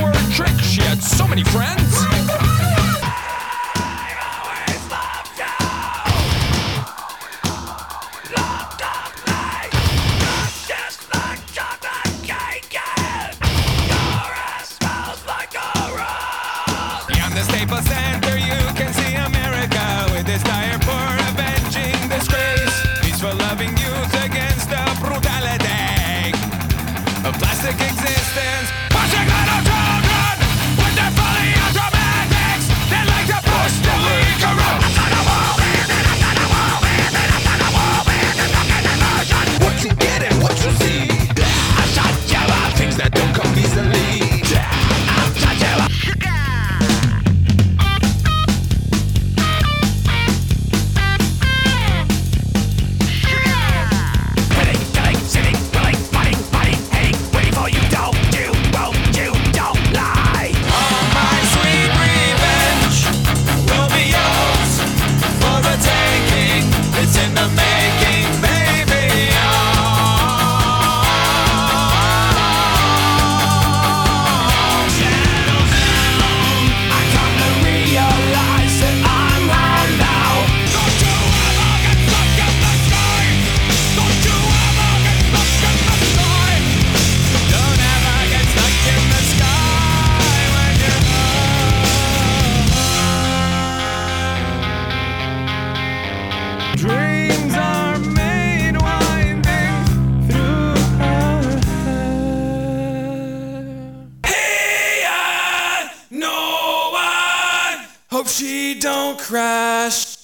were a trick. She had so many friends. Beyond the Staples Center, you can see America with its dire for avenging disgrace. Peaceful loving youth against the brutality of plastic existence. Pushing little children with their fully automatics. They like to push the leak around. What you get and what you see. I shot you up. Things that don't come easily. I'll shot you up. Dreams are made winding through her hair. Hey, no one. Hope she don't crash.